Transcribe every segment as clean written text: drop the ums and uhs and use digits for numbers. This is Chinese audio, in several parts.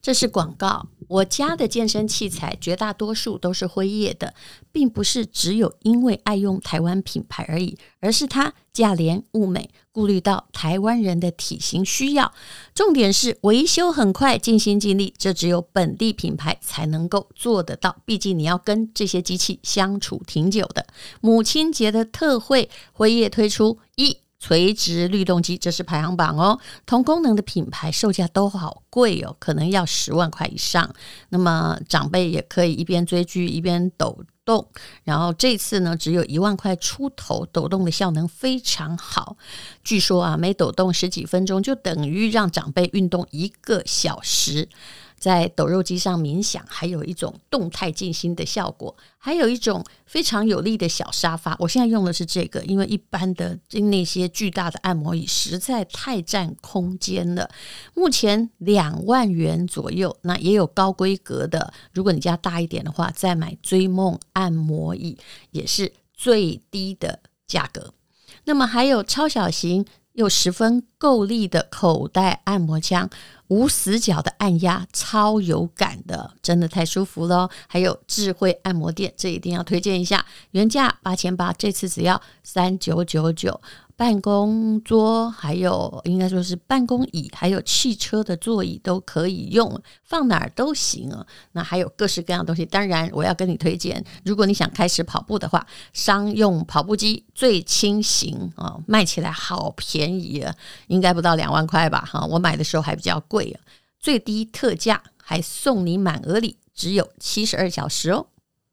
这是广告。我家的健身器材绝大多数都是辉夜的，并不是只有因为爱用台湾品牌而已，而是它价廉物美，顾虑到台湾人的体型需要。重点是维修很快，尽心尽力，这只有本地品牌才能够做得到，毕竟你要跟这些机器相处挺久的。母亲节的特惠，辉夜推出垂直律动机，这是排行榜哦。同功能的品牌售价都好贵哦，可能要10万块以上。那么长辈也可以一边追剧一边抖动，然后这次呢只有1万块出头，抖动的效能非常好。据说啊，每抖动10几分钟就等于让长辈运动1个小时。在抖肉机上冥想，还有一种动态静心的效果，还有一种非常有力的小沙发。我现在用的是这个，因为一般的那些巨大的按摩椅实在太占空间了。目前2万元左右，那也有高规格的，如果你家大一点的话，再买追梦按摩椅也是最低的价格。那么还有超小型又十分够力的口袋按摩枪，无死角的按压，超有感的，真的太舒服了。还有智慧按摩垫，这一定要推荐一下，原价8800，这次只要3999。办公桌还有应该说是办公椅，还有汽车的座椅都可以用，放哪儿都行啊。那还有各式各样的东西，当然我要跟你推荐，如果你想开始跑步的话，商用跑步机最轻型啊，卖起来好便宜啊，应该不到2万块吧哈，我买的时候还比较贵啊，最低特价还送你满额礼，只有72小时哦。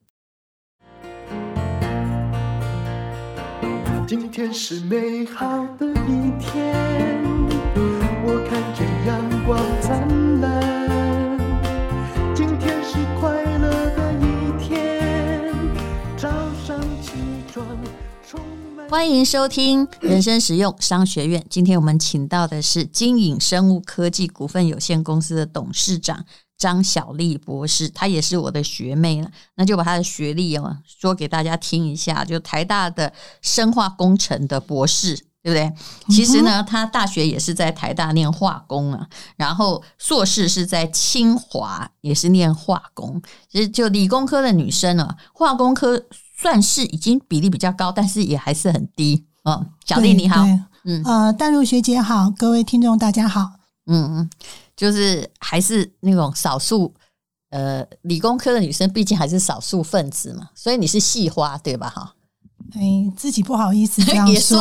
今天是美好的一天，我看见阳光灿烂。今天是快乐的一天，早上起床充满。 欢迎收听人生实用商学院。今天我们请到的是金颖生物科技股份有限公司的董事长张晓丽博士，她也是我的学妹了，那就把她的学历说给大家听一下，就台大的生化工程的博士，对不对？其实呢，她大学也是在台大念化工啊，然后硕士是在清华也是念化工。其实就理工科的女生啊，化工科算是已经比例比较高，但是也还是很低。小丽你好。 淡如学姐好，各位听众大家好。 就是还是那种少数理工科的女生毕竟还是少数分子嘛，所以你是系花对吧？哈， 自己不好意思这样说。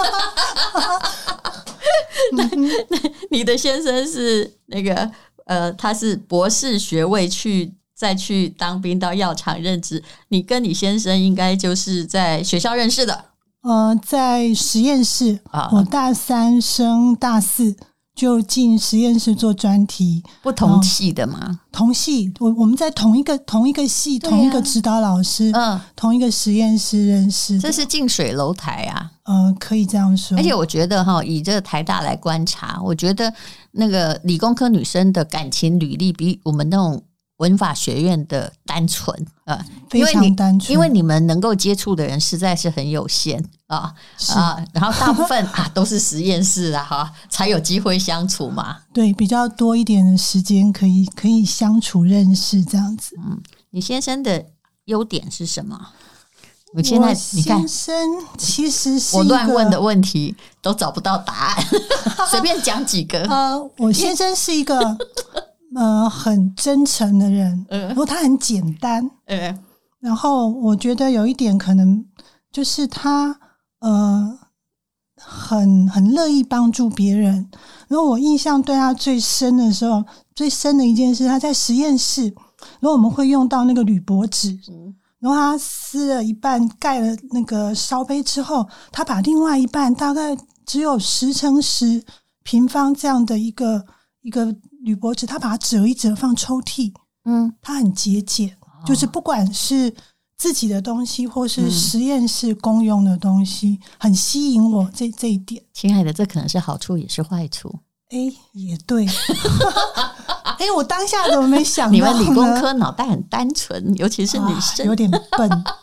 那你的先生是那个他是博士学位再去当兵到药厂任职，你跟你先生应该就是在学校认识的。 在实验室，我大3升大4就进实验室做专题。 不同系的吗？ 同系，我们在同一个系，同一个指导老师，同一个实验室认识的。 这是近水楼台啊。 可以这样说。 而且我觉得以这个台大来观察，我觉得那个理工科女生的感情履历比我们那种文法学院的单纯非常单纯， 因为你们能够接触的人实在是很有限然后大部分都是实验室才有机会相处嘛。 对，比较多一点的时间可以相处认识这样子。 你先生的优点是什么？我现在你看， 先生其实是我乱问的问题都找不到答案，随便讲几个。 我先生是一个很真诚的人，然后他很简单，然后我觉得有一点可能就是他很乐意帮助别人。然后我印象对他最深的一件事，他在实验室，然后我们会用到那个铝箔纸，然后他撕了一半盖了那个烧杯之后，他把另外一半大概只有10×10平方这样的一个铝箔纸，他把它折一折放抽屉。他很节俭，就是不管是自己的东西或是实验室公用的东西，很吸引我这一点。 亲爱的，这可能是好处也是坏处。 也对。我当下怎么没想到呢？ 你们理工科脑袋很单纯，尤其是女生， 有点笨。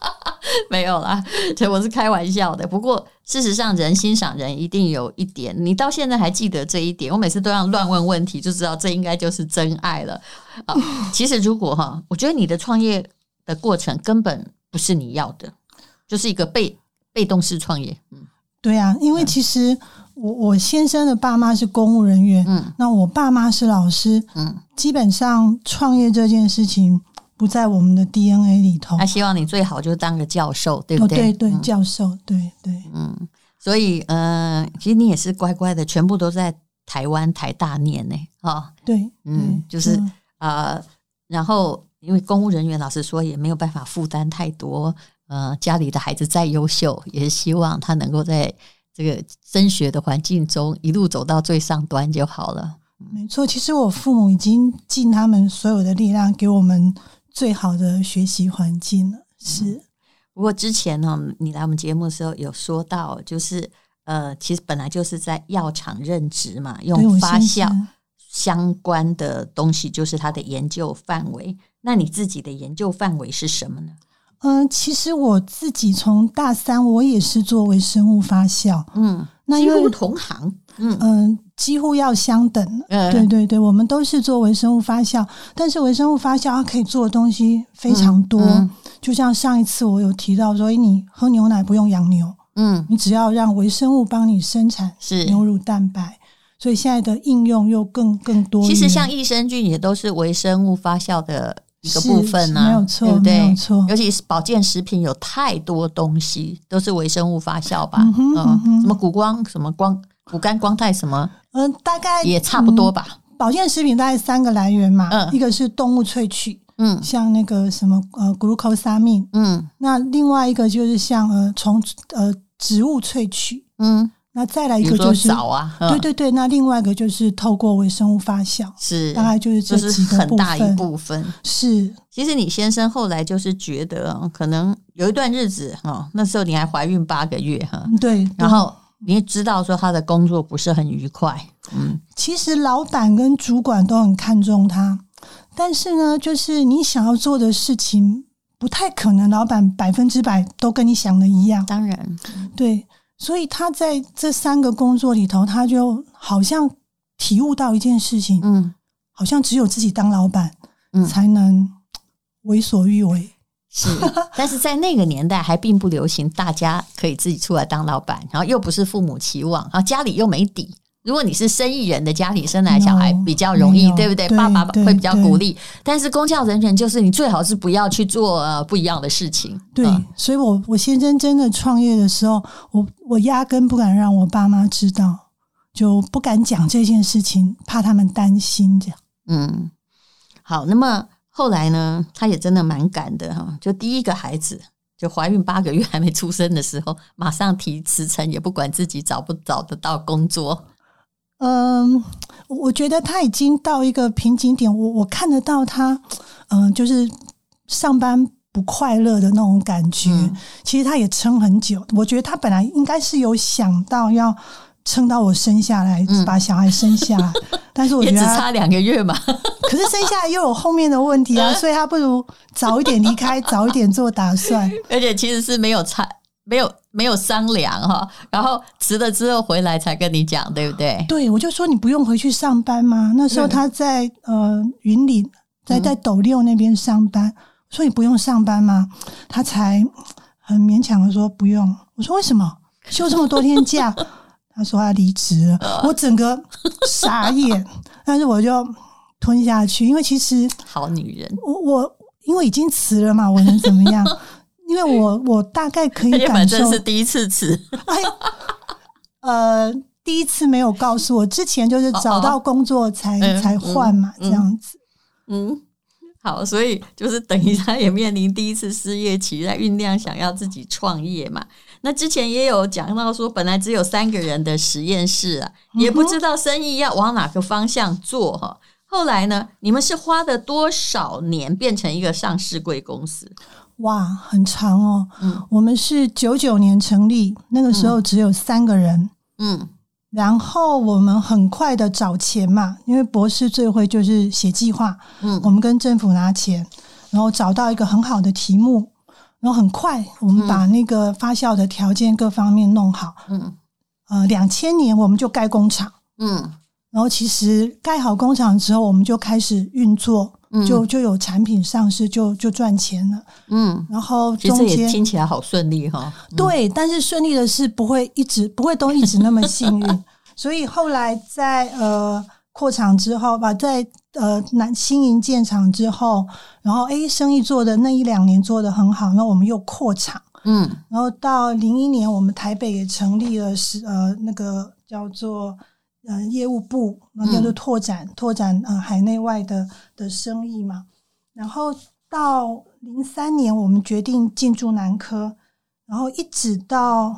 没有啦，我是开玩笑的。不过事实上，人欣赏人一定有一点，你到现在还记得这一点，我每次都要乱问问题，就知道这应该就是真爱了。其实如果我觉得你的创业的过程根本不是你要的，就是一个被动式创业。 对啊，因为其实我先生的爸妈是公务人员，那我爸妈是老师，基本上创业这件事情不在我们的 DNA 里头。 他希望你最好就当个教授，对不对？ 对，教授，对。 所以其实你也是乖乖的，全部都在台湾台大念呢， 对， 就是然后因为公务人员老实说也没有办法负担太多，家里的孩子再优秀，也是希望他能够在这个升学的环境中一路走到最上端就好了。 没错，其实我父母已经尽他们所有的力量给我们最好的学习环境了。是， 不过之前呢，你来我们节目的时候有说到，就是其实本来就是在药厂任职嘛，用发酵相关的东西就是他的研究范围。那你自己的研究范围是什么呢？ 其实我自己从大三我也是做微生物发酵，那几乎同行， 几乎要相等，对，我们都是做微生物发酵，但是微生物发酵它可以做的东西非常多，就像上一次我有提到说，你喝牛奶不用养牛，你只要让微生物帮你生产牛乳蛋白，所以现在的应用又更多元。 其实像益生菌也都是微生物发酵的一个部分啊， 没有错， 对不对？ 没有错。 尤其是保健食品有太多东西都是微生物发酵吧，什么谷胱、什么谷氨光肽什么， 大概也差不多吧。 保健食品大概3个来源嘛，一个是动物萃取，像那个什么glucosamine，那另外一个就是像从植物萃取，那再来一个就是藻啊， 对，那另外一个就是透过微生物发酵， 是大概就是这几个部分， 很大一部分。 是， 其实你先生后来就是觉得可能有一段日子那时候你还怀孕8个月对， 然后你也知道说他的工作不是很愉快， 其实老板跟主管都很看重他，但是呢，就是你想要做的事情不太可能老板100%都跟你想的一样， 当然， 对，所以他在这3个工作里头，他就好像体悟到一件事情，好像只有自己当老板，才能为所欲为。 是，但是在那个年代还并不流行大家可以自己出来当老板，然后又不是父母期望，然后家里又没底。如果你是生意人的家里生来小孩比较容易，对不对？爸爸会比较鼓励，但是公教人员就是你最好是不要去做不一样的事情。 对，所以我先生真的创业的时候，我压根不敢让我爸妈知道，就不敢讲这件事情，怕他们担心这样。 好，那么后来呢，他也真的蛮赶的就第一个孩子就怀孕8个月还没出生的时候，马上提辞呈，也不管自己找不找得到工作。 我觉得他已经到一个瓶颈点，我看得到他就是上班不快乐的那种感觉，其实他也撑很久，我觉得他本来应该是有想到要撑到我生下来，把小孩生下来，但是我觉得也只差2个月嘛。 可是生下来又有后面的问题啊，所以他不如早一点离开，早一点做打算。 而且其实是没有商量然后辞了之后回来才跟你讲，对不对？ 对，我就说你不用回去上班吗？那时候他在云林，在斗六那边上班，我说你不用上班吗？他才很勉强的说不用。我说为什么？休这么多天假？他说他离职了，我整个傻眼，但是我就吞下去，因为其实好女人， 我因为已经辞了嘛，我能怎么样？因为我大概可以感受， 反正是第一次辞， 第一次没有告诉我，之前就是找到工作才换嘛，这样子。 好，所以就是等于他也面临第一次失业期，在酝酿想要自己创业嘛。那之前也有讲到说，本来只有3个人的实验室也不知道生意要往哪个方向做后来呢，你们是花了多少年变成一个上市柜公司？ 哇，很长哦。我们是99年成立，那个时候只有3个人。然后我们很快的找钱嘛，因为博士最会就是写计划。我们跟政府拿钱，然后找到一个很好的题目，然然后很快我们把那个发酵的条件各方面弄好。2000年我们就盖工厂。然后其实盖好工厂之后，我们就开始运作，就有产品上市，就赚钱了。然后中间其实也听起来好顺利哈。 对，但是顺利的是不会都一直那么幸运。所以后来在扩厂之后吧，在新营建厂之后，然后生意做的那1-2年做得很好，那我们又扩厂。然后到01年我们台北也成立了那个叫做业务部，然后叫做拓展海内外的生意嘛。然后到03年我们决定进驻南科，然后一直到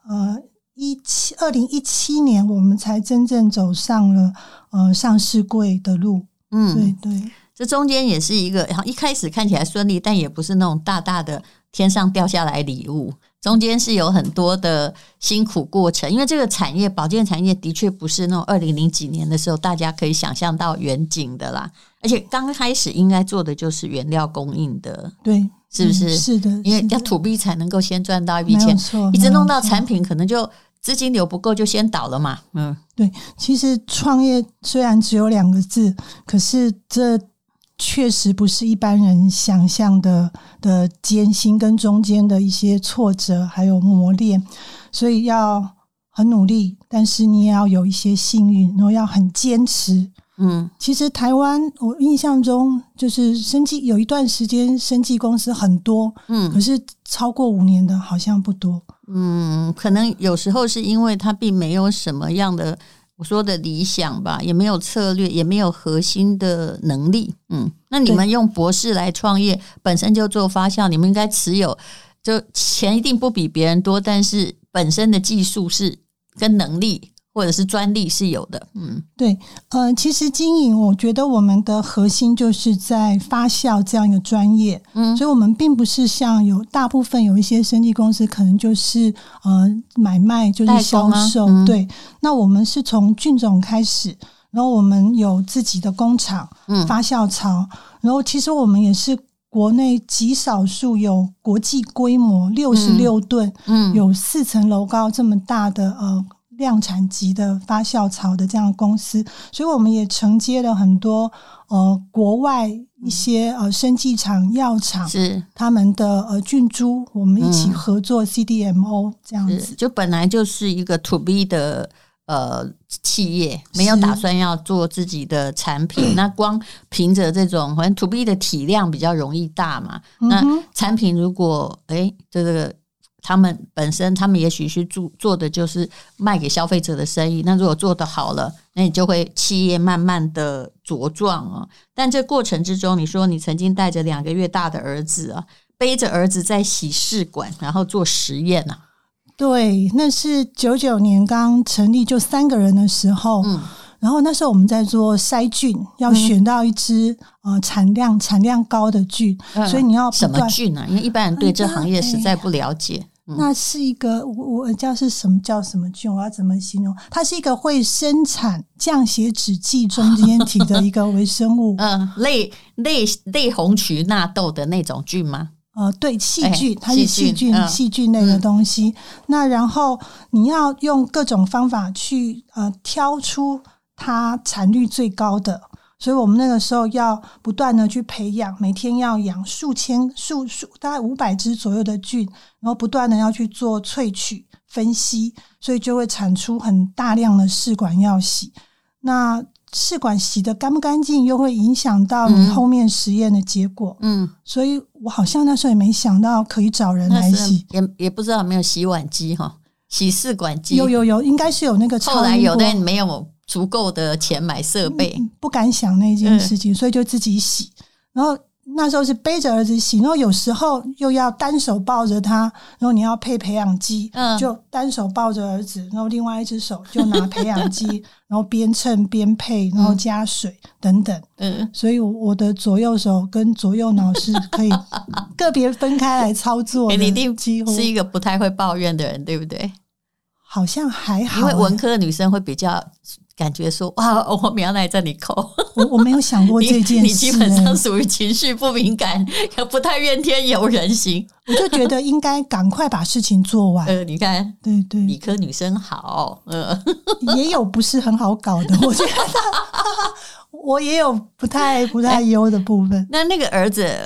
2017年我们才真正走上了上市柜的路。对， 这中间也是一个一开始看起来顺利，但也不是那种大大的天上掉下来礼物，中间是有很多的辛苦过程。因为这个产业保健产业的确不是那种2000几年的时候大家可以想象到远景的啦，而且刚开始应该做的就是原料供应的。 对， 是不是？ 是的， 因为要to B才能够先赚到一笔钱，一直弄到产品可能就资金流不够就先倒了嘛。 对，其实创业虽然只有2个字，可是这确实不是一般人想象的艰辛跟中间的一些挫折还有磨练，所以要很努力，但是你也要有一些幸运，然后要很坚持。其实台湾我印象中就是有一段时间生技公司很多，可是超过5年的好像不多。 可能有时候是因为它并没有什么样的我说的理想吧，也没有策略，也没有核心的能力。那你们用博士来创业，本身就做发酵，你们应该持有，就钱一定不比别人多，但是本身的技术是跟能力或者是专利是有的。 对，其实经营我觉得我们的核心就是在发酵这样一个专业。所以我们并不是像大部分有一些生技公司可能就是买卖就是销售。对，那我们是从菌种开始，然后我们有自己的工厂，发酵槽，然后其实我们也是国内极少数有国际规模66吨，有4层楼高这么大的量产级的发酵槽的这样的公司，所以我们也承接了很多国外一些生技厂、药厂是他们的菌株，我们一起合作 CDMO 这样子。 就本来就是一个 to B 的企业，没有打算要做自己的产品。那光凭着这种，反正 to B 的体量比较容易大嘛。那产品如果这个他们本身，他们也许是做的就是卖给消费者的生意。那如果做得好了，那你就会企业慢慢的茁壮啊。但这过程之中，你说你曾经带着2个月大的儿子啊，背着儿子在洗试管，然后做实验啊。 对，那是99年刚成立就3个人的时候。然后那时候我们在做筛菌，要选到一支产量高的菌，所以你要什么菌啊？因为一般人对这行业实在不了解。 那是一个我叫什么菌？我要怎么形容？它是一个会生产降血脂剂中间体的一个微生物。 类红曲纳豆的那种菌吗？ 对，细菌，它是细菌类的东西。那然后你要用各种方法去挑出它产率最高的，所以我们那个时候要不断的去培养，每天要养大概500只左右的菌，然后不断的要去做萃取分析，所以就会产出很大量的试管要洗。那试管洗得干不干净又会影响到你后面实验的结果。所以我好像那时候也没想到可以找人来洗， 也不知道有没有洗碗机洗试管机有应该是有那个后来有，但没有足够的钱买设备， 不敢想那件事情，所以就自己洗。然后那时候是背着儿子洗，然后有时候又要单手抱着他，然后你要配培养基，就单手抱着儿子，然后另外一只手就拿培养基然后边称边配，然后加水等等。所以我的左右手跟左右脑是可以个别分开来操作的。 你一定是一个不太会抱怨的人，对不对？ 好像还好， 因为文科的女生会比较感觉说哇，我苗来这里扣？ 我没有想过这件事、 你基本上属于情绪不敏感，不太怨天尤人型。 我就觉得应该赶快把事情做完。 你看， 对对， 理科女生好， 也有不是很好搞的，我觉得我也有不太优的部分。 那个儿子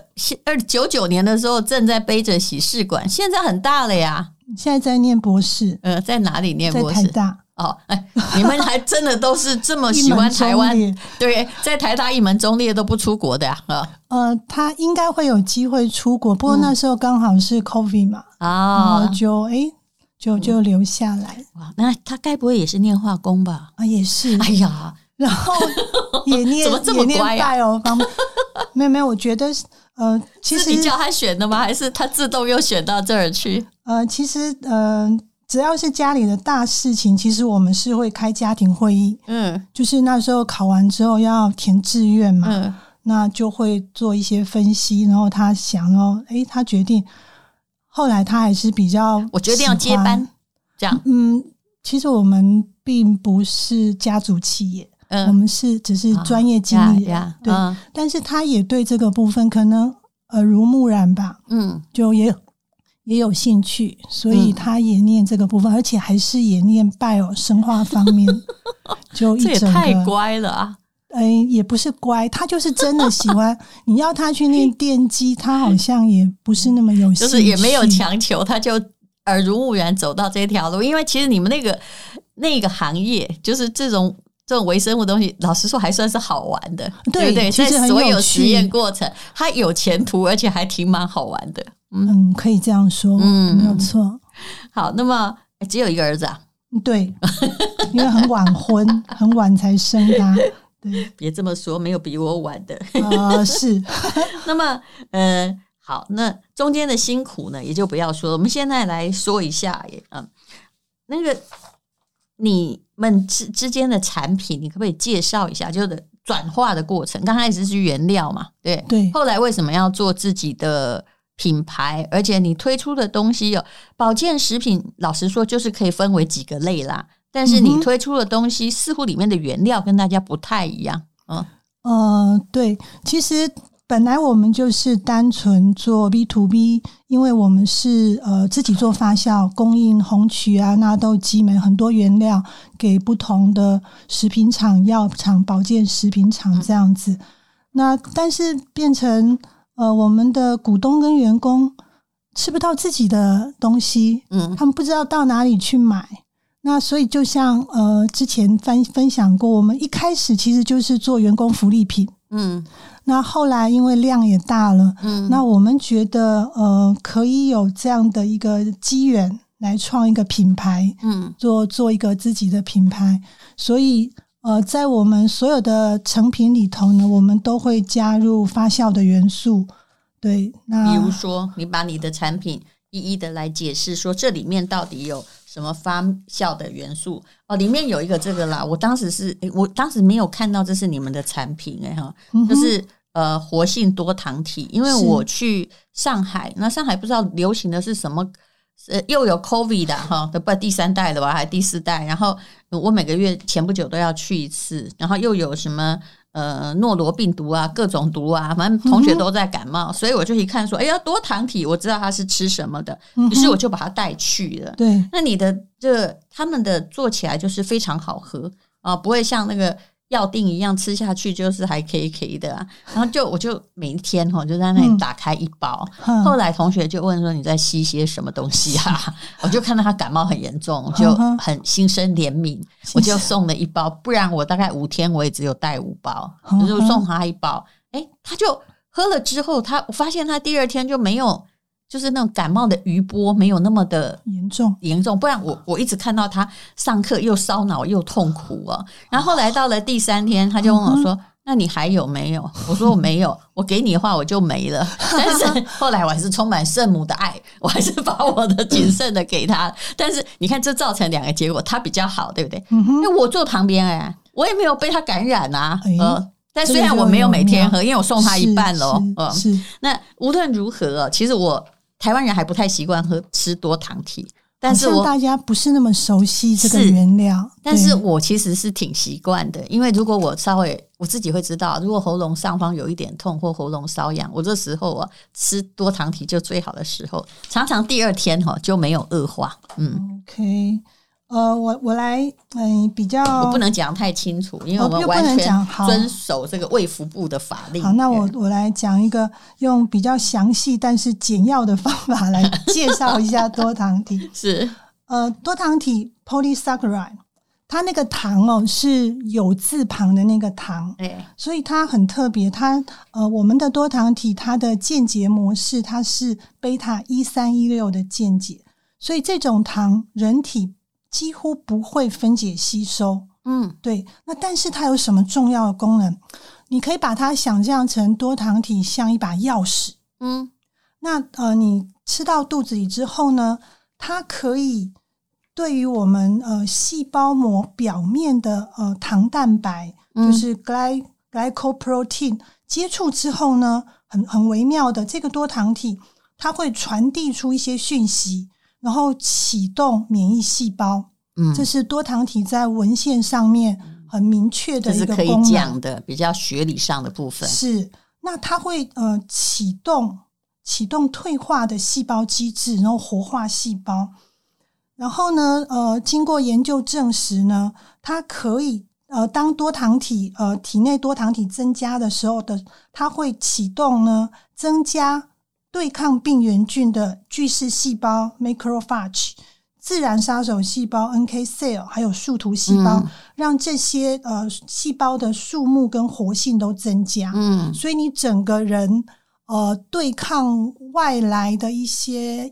99年的时候正在背着洗试管，现在很大了呀。 现在在念博士， 在哪里念博士？ 在台大。 你们还真的都是这么喜欢台湾？对，在台大一门忠烈都不出国的呀。 他应该会有机会出国，不过那时候刚好是 COVID 嘛，然后就留下来。 哇，那他该不会也是念化工吧？ 也是。 哎呀， 然后也念怎么这么乖啊？ 没有，我觉得其实是你叫他选的吗？还是他自动又选到这儿去？ 其实只要是家里的大事情，其实我们是会开家庭会议。就是那时候考完之后要填志愿嘛，那就会做一些分析，然后他想，然后他决定，后来他还是比较我决定要接班，这样。 其实我们并不是家族企业，我们只是专业经理人，对。但是他也对这个部分可能耳濡目染吧，就也有兴趣，所以他也念这个部分，而且还是也念bio生化方面，就一整个。这也太乖了啊！ 也不是乖，他就是真的喜欢。你要他去念电机，他好像也不是那么有兴趣， 就是也没有强求，他就耳濡目染走到这条路。因为其实你们那个行业，就是这种微生物东西，老实说还算是好玩的，对不对？在所有实验过程，它有前途，而且还挺蛮好玩的。 可以这样说，没有错。 好，那么只有一个儿子啊？ 对，因为很晚婚，很晚才生他。对， 别这么说，没有比我晚的。 是。 那么好，那中间的辛苦呢，也就不要说了。我们现在来说一下，那个你们之间的产品，你可不可以介绍一下，就是转化的过程？刚开始是原料嘛，对，后来为什么要做自己的品牌？而且你推出的东西保健食品，老实说就是可以分为几个类啦。但是你推出的东西似乎里面的原料跟大家不太一样。 对，其实本来我们就是单纯做 B2B， 因为我们是自己做发酵，供应红曲啊、纳豆、激酶很多原料给不同的食品厂、药厂、保健食品厂这样子。那但是变成我们的股东跟员工吃不到自己的东西，他们不知道到哪里去买。那所以就像之前分享过，我们一开始其实就是做员工福利品，那后来因为量也大了，那我们觉得可以有这样的一个机缘来创一个品牌，做一个自己的品牌。所以在我们所有的成品里头呢，我们都会加入发酵的元素。对，那比如说你把你的产品一一的来解释，说这里面到底有什么发酵的元素。里面有一个这个啦，我当时没有看到这是你们的产品就是活性多糖体。因为我去上海，那上海不知道流行的是什么，又有 COVID 的不第3代了吧，还第4代。然后我每个月前不久都要去一次，然后又有什么诺罗病毒啊，各种毒啊，反正同学都在感冒，所以我就一看说，哎呀，多糖体，我知道他是吃什么的，于是我就把它带去了。 对， 那你的他们的做起来就是非常好喝不会像那个药锭一样吃下去就是还 K 的然后我就每一天就在那里打开一包。后来同学就问说你在吸些什么东西啊？我就看到他感冒很严重，我就很心生怜悯，我就送了1包，不然我大概5天我也只有带5包，就送他1包。他就喝了之后，我发现他第2天就没有，就是那种感冒的余波没有那么的严重，不然我一直看到他上课又烧脑又痛苦然后后来到了第3天，他就问我说那你还有没有？我说我没有，我给你的话我就没了。但是后来我还是充满圣母的爱，我还是把我的仅剩的给他。但是你看这造成2个结果，他比较好，对不对？因为我坐旁边我也没有被他感染但虽然我没有每天喝，因为我送他一半咯。那无论如何其实台湾人还不太习惯吃多糖体， 但是好像大家不是那么熟悉这个原料， 但是我其实是挺习惯的，因为如果我稍微我自己会知道，如果喉咙上方有一点痛或喉咙瘙痒，我这时候啊吃多糖体就最好的时候，常常第二天就没有恶化。 OK， 我来比较， 我不能讲太清楚，因为我们完全遵守这个卫福部的法令。 好，那我来讲一个用比较详细但是简要的方法来介绍一下多糖体。 是多糖体 polysaccharide， 它那个糖是有字旁的那个糖，所以它很特别。它我们的多糖体它的键结模式它是贝塔1316的键结，所以这种糖人体几乎不会分解吸收。对。那但是它有什么重要的功能？你可以把它想象成多糖体像一把钥匙。那你吃到肚子里之后呢，它可以对于我们细胞膜表面的糖蛋白，就是 glycoprotein 接触之后呢，很微妙的这个多糖体，它会传递出一些讯息，然后启动免疫细胞。这是多糖体在文献上面很明确的一个功能，这是可以讲的比较学理上的部分。 是，那它会启动退化的细胞机制，然后活化细胞。然后呢经过研究证实呢，它可以当多糖体体内多糖体增加的时候它会启动呢增加对抗病原菌的巨噬细胞 macrophage、 自然杀手细胞 NK cell 还有树突细胞，让这些细胞的数目跟活性都增加。所以你整个人对抗外来的一些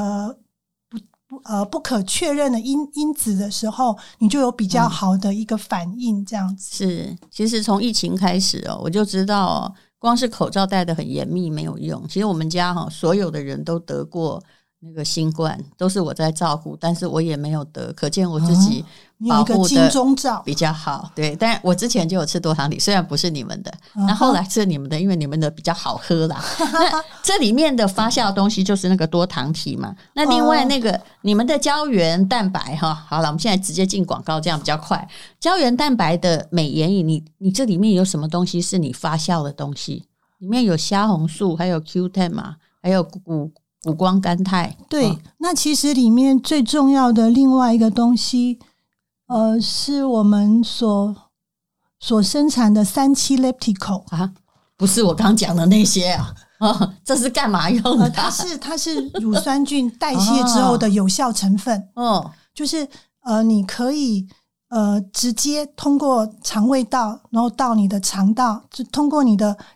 不可确认的因子的时候，你就有比较好的一个反应，这样子。 是，其实从疫情开始我就知道光是口罩戴得很严密没有用。其实我们家所有的人都得过那个新冠，都是我在照顾，但是我也没有得，可见我自己保护的比较好。对，但我之前就有吃多糖体，虽然不是你们的，那后来吃你们的，因为你们的比较好喝啦。那这里面的发酵的东西就是那个多糖体嘛。那另外那个你们的胶原蛋白好了，我们现在直接进广告，这样比较快。胶原蛋白的美颜饮，你这里面有什么东西是你发酵的东西？里面有虾红素，还有 Q10 嘛，还有谷胱甘肽。 对，那其实里面最重要的另外一个东西是我们所生产的3,7 leptico 不是我刚讲的那些这是干嘛用的？ 它是乳酸菌代谢之后的有效成分。就是你可以直接通过肠胃道，然后到你的肠道，就通过你的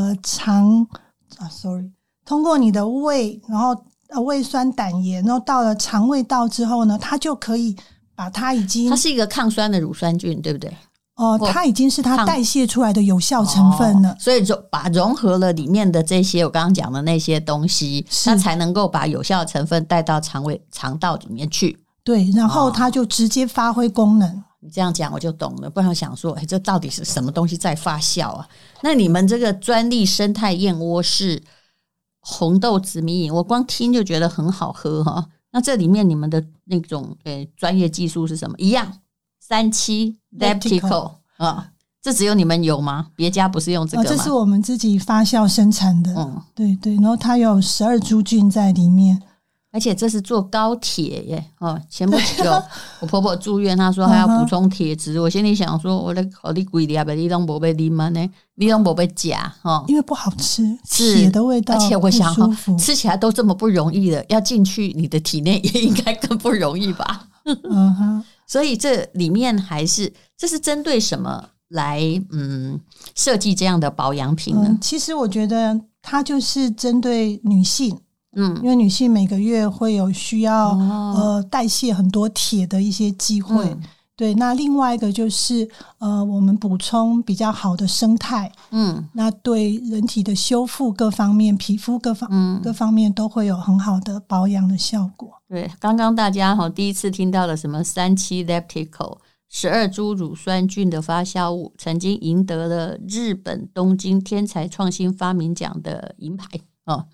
通过你的胃，然后胃酸胆盐，然后到了肠胃道之后呢，它就可以把它它是一个抗酸的乳酸菌，对不对？ 它已经是它代谢出来的有效成分了。 所以就把融合了里面的这些我刚刚讲的那些东西，它才能够把有效成分带到肠道里面去。 对，然后它就直接发挥功能。 你这样讲我就懂了，不然我想说这到底是什么东西在发酵啊？那你们这个专利生态燕窝是红豆紫米饮，我光听就觉得很好喝那这里面你们的那种专业技术是什么？一样3,7 leptico 这只有你们有吗？别家不是用这个吗？ 这是我们自己发酵生产的。对对，然后它有12株菌在里面。 而且这是坐高铁耶前不久我婆婆住院，她说还要补充铁质我心里想说我在考虑贵点你都没被啉吗呢？你都没被夹因为不好吃，铁的味道， 而且我想吃起来都这么不容易了，要进去你的体内也应该更不容易吧所以这里面这是针对什么来设计这样的保养品呢？ 其实我觉得它就是针对女性。因为女性每个月会有需要代谢很多铁的一些机会。对，那另外一个就是我们补充比较好的生态。那对人体的修复各方面，皮肤各方面都会有很好的保养的效果。 对，刚刚大家第一次听到了什么3,7 leptico 12株乳酸菌的发酵物，曾经赢得了日本东京天才创新发明奖的银牌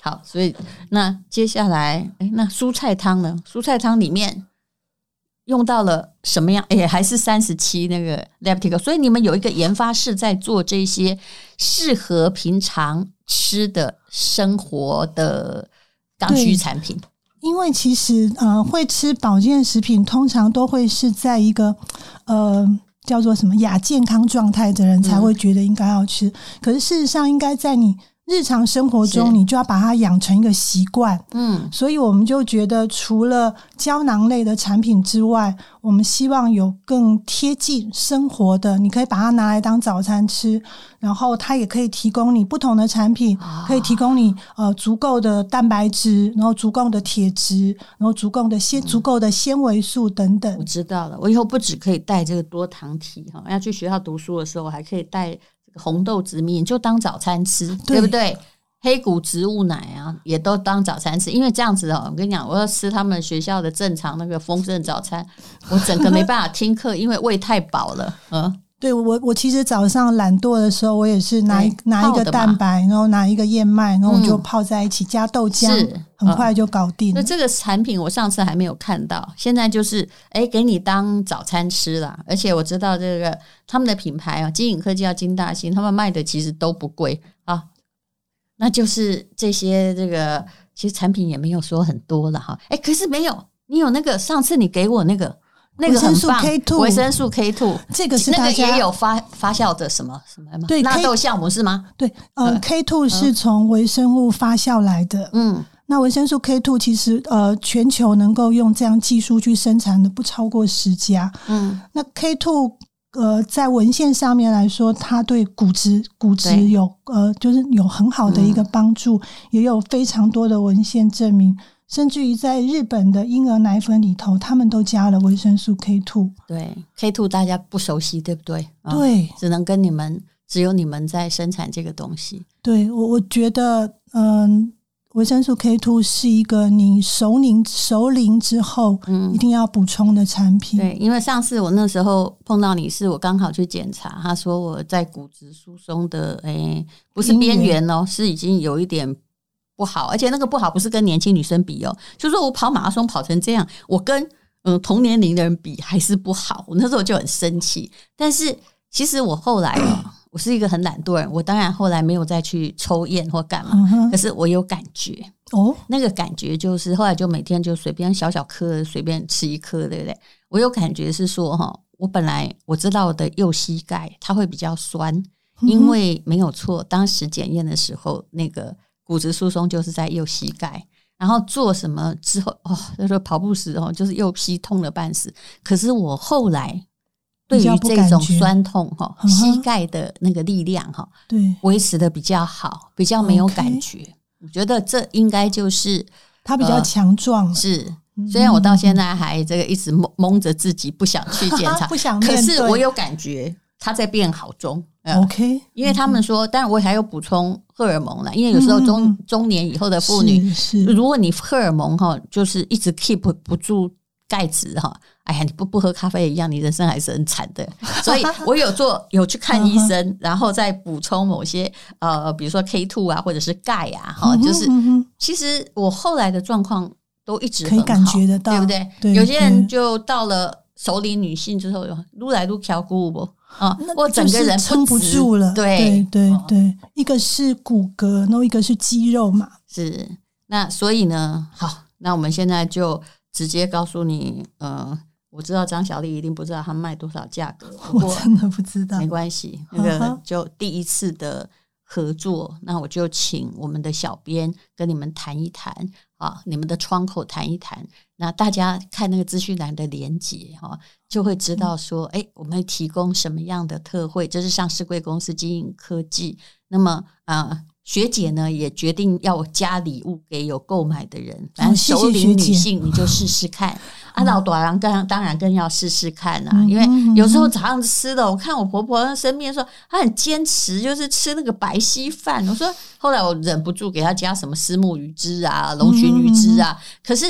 好，所以那接下来，那蔬菜汤呢？蔬菜汤里面用到了什么样？还是37那个 Leptico， 所以你们有一个研发室在做这些适合平常吃的生活的刚需产品。 因为其实会吃保健食品，通常都会是在一个叫做什么亚健康状态的人才会觉得应该要吃，可是事实上应该在你日常生活中你就要把它养成一个习惯。所以我们就觉得除了胶囊类的产品之外，我们希望有更贴近生活的，你可以把它拿来当早餐吃，然后它也可以提供你不同的产品，可以提供你足够的蛋白质，然后足够的铁质，然后足够的纤维素等等。 我知道了，我以后不只可以带这个多糖体，要去学校读书的时候我还可以带红豆紫米就当早餐吃， 对不对？黑谷植物奶啊也都当早餐吃，因为这样子我跟你讲，我要吃他们学校的正常那个丰盛早餐，我整个没办法听课，因为胃太饱了。 对，我其实早上懒惰的时候，我也是拿一个蛋白，然后拿一个燕麦，然后我就泡在一起，加豆浆，很快就搞定了。 那这个产品我上次还没有看到，现在就是给你当早餐吃啦。而且我知道这个他们的品牌金颖科技、金大新，他们卖的其实都不贵啊。那就是这些其实产品也没有说很多了哈。可是没有，你有那个上次你给我那个很棒，维生素 K2， 这个是大家那个也有发酵的什么吗？ 对， 纳豆酵母是吗？ 对，K2 是从微生物发酵来的。那维生素 K2 其实全球能够用这样技术去生产的不超过10家。那 K2在文献上面来说，它对骨质有就是有很好的一个帮助，也有非常多的文献证明。甚至于在日本的婴儿奶粉里头，他们都加了维生素 K2。对 ，K2 大家不熟悉，对不对？ 对， 只有你们在生产这个东西。 对，我觉得维生素 K2 是一个你熟龄之后一定要补充的产品。 对，因为上次我那时候碰到你是我刚好去检查，他说我在骨质疏松的不是边缘是已经有一点不好，而且那个不好不是跟年轻女生比就是说我跑马拉松跑成这样，我跟同年龄的人比还是不好，我那时候就很生气。但是其实我后来我是一个很懒惰人，我当然后来没有再去抽烟或干嘛，可是我有感觉那个感觉就是后来就每天就随便小颗随便吃一颗，对不对？我有感觉是说我本来我知道我的右膝盖它会比较酸，因为没有错，当时检验的时候那个骨质疏松就是在右膝盖，然后做什么之后那时候跑步时就是右膝痛了半死。可是我后来对于这种酸痛膝盖的那个力量对维持的比较好，比较没有感觉。我觉得这应该就是它比较强壮是。虽然我到现在还一直蒙着自己不想去检查不想面对， 可是我有感觉它在变好中。 OK， 因为他们说，当然我还有补充荷尔蒙啦，因为有时候中年以后的妇女，如果你荷尔蒙就是一直 keep 不住钙质哎呀，你不喝咖啡一样，你人生还是很惨的。所以我有去看医生，然后再补充某些比如说 K2 啊，或者是钙啊，就是其实我后来的状况都一直很好， 可以感觉得到， 对不对？对，有些人就到了熟龄女性之后，撸来撸翘骨不我整个人撑不住了。对，一个是骨骼，然后一个是肌肉嘛。 是，那所以呢，好，那我们现在就直接告诉你，我知道张小丽一定不知道他卖多少价格， 我真的不知道， 没关系，那个就第一次的合作，那我就请我们的小编跟你们谈一谈你们的窗口谈一谈，那大家看那个资讯栏的连结就会知道说我们会提供什么样的特惠。这是上市贵公司金颖科技，那么学姐呢也决定要加礼物给有购买的人，反正熟龄女性你就试试看老大人当然更要试试看因为有时候早上吃的，我看我婆婆生病说她很坚持，就是吃那个白稀饭。我说后来我忍不住给她加什么虱目鱼汁啊、龙须鱼汁啊。可是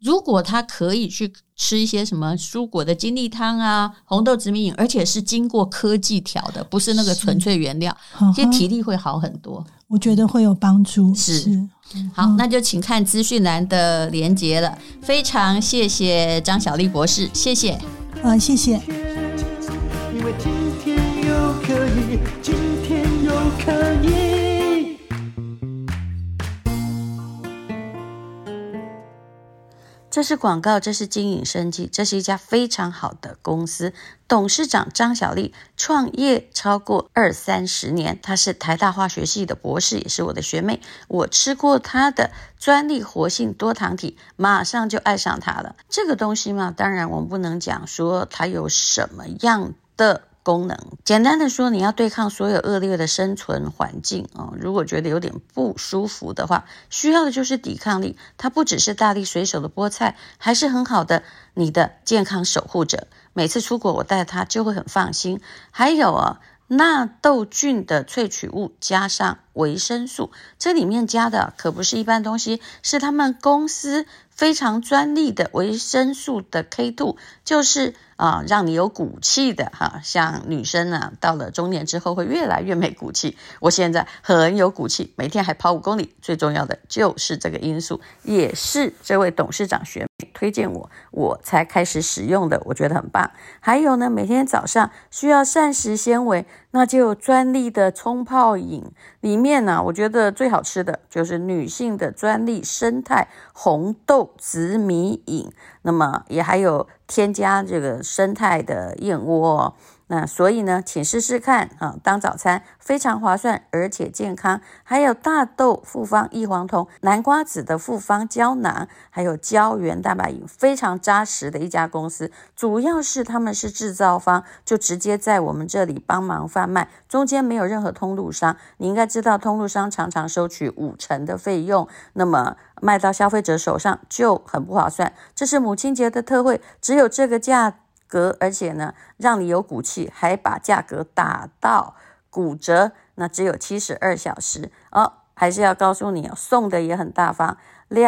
如果他可以去吃一些什么蔬果的精力汤啊、红豆紫米饮，而且是经过科技调的，不是那个纯粹原料，其实体力会好很多。 我觉得会有帮助。 是好，那就请看资讯栏的连结了。非常谢谢张晓丽博士，谢谢。 谢谢。 因为今天又可以，今天又可以。 这是广告，这是经营生计，这是一家非常好的公司。董事长张晓丽创业超过20-30年，她是台大化学系的博士，也是我的学妹。我吃过她的专利活性多糖体，马上就爱上它了。这个东西嘛，当然我们不能讲说它有什么样的功能，简单的说，你要对抗所有恶劣的生存环境如果觉得有点不舒服的话，需要的就是抵抗力。它不只是大力水手的菠菜，还是很好的你的健康守护者。每次出国我带它就会很放心。还有纳豆菌的萃取物加上维生素，这里面加的可不是一般东西，是他们公司非常专利的维生素的 K2， 就是让你有骨气的像女生到了中年之后会越来越没骨气。我现在很有骨气，每天还跑5公里，最重要的就是这个因素，也是这位董事长学妹推荐我才开始使用的，我觉得很棒。还有呢，每天早上需要膳食纤维，那就有专利的冲泡饮，里面呢，我觉得最好吃的就是女性的专利生态红豆紫米饮，那么也还有添加这个生态的燕窝那所以呢，请试试看当早餐非常划算而且健康。还有大豆复方异黄酮、南瓜子的复方胶囊，还有胶原蛋白饮，非常扎实的一家公司。主要是他们是制造方，就直接在我们这里帮忙贩卖，中间没有任何通路商。你应该知道，通路商常常收取50%的费用，那么卖到消费者手上就很不划算。这是母亲节的特惠，只有这个价格，而且呢，让你有骨气，还把价格打到骨折，那只有72小时还是要告诉你送的也很大方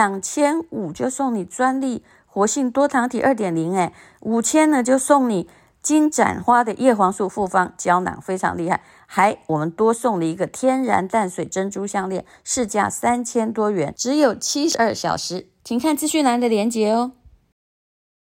，2500就送你专利活性多糖体 2.0 5000呢就送你金盏花的叶黄素复方胶囊，非常厉害。还我们多送了一个天然淡水珍珠项链，市价3000多元，只有72小时，请看资讯栏的连结哦。